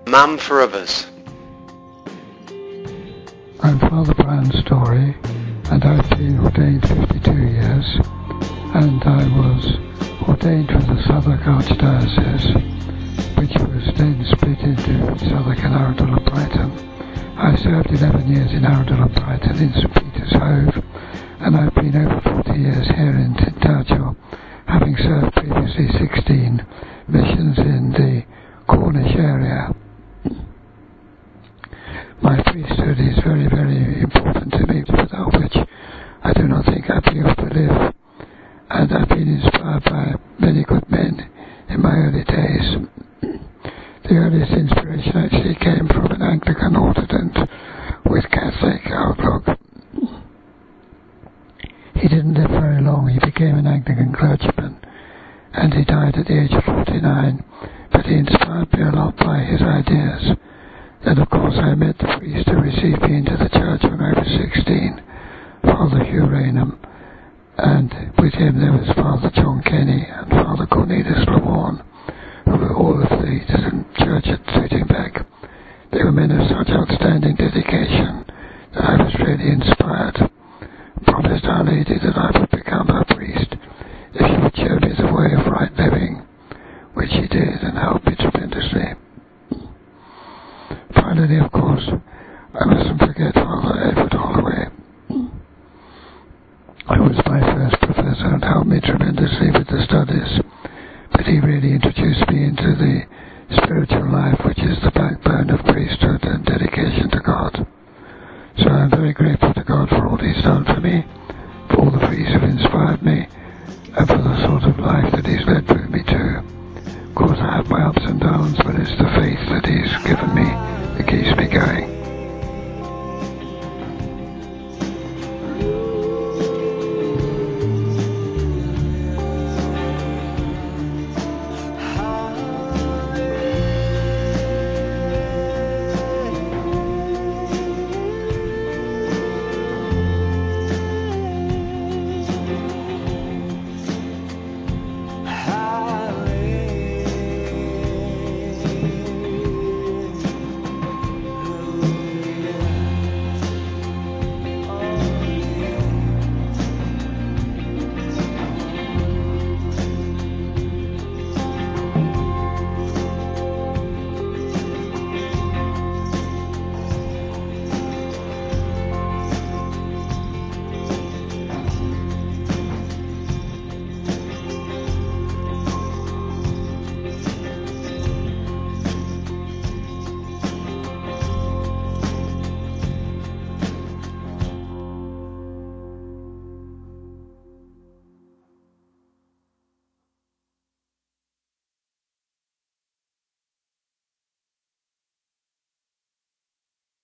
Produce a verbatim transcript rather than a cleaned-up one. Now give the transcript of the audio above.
Man for Others. I'm Father Brian Story, and I've been ordained fifty-two years, and I was ordained for the Southwark Archdiocese, which was then split into Southwark and Arundel and Brighton. I served eleven years in Arundel and Brighton in St Peter's Hove, and I've been over forty years here in Tintagel, having served previously sixteen missions in the Cornish area. My priesthood is very, very important to me, without which I do not think I'd be able to live. And I've been inspired by many good men in my early days. The earliest inspiration actually came from an Anglican Orthodox with Catholic outlook. He didn't live very long. He became an Anglican clergyman, and he died at the age of forty-nine, but he inspired me a lot by his ideas. Then, of course, I met the priest who received me into the church when I was sixteen, Father Hugh Raynham, and with him there was Father John Kenny and Father Cornelius Lawarne, who were all of the church at Tootingbeck. They were men of such outstanding dedication that I was really inspired, and promised Our Lady that I would become her priest if she would show me the way of right living, which she did and helped me tremendously. Finally, of course, I mustn't forget Father Edward Holloway, who was my first professor and helped me tremendously with the studies, but he really introduced me into the spiritual life, which is the backbone of priesthood and dedication to God. So I'm very grateful to God for all He's done for me, for all the priests who've inspired me, and for the sort of life that He's led me to. Of course, I have my ups and downs, but it's the faith that He's given me that keeps me going.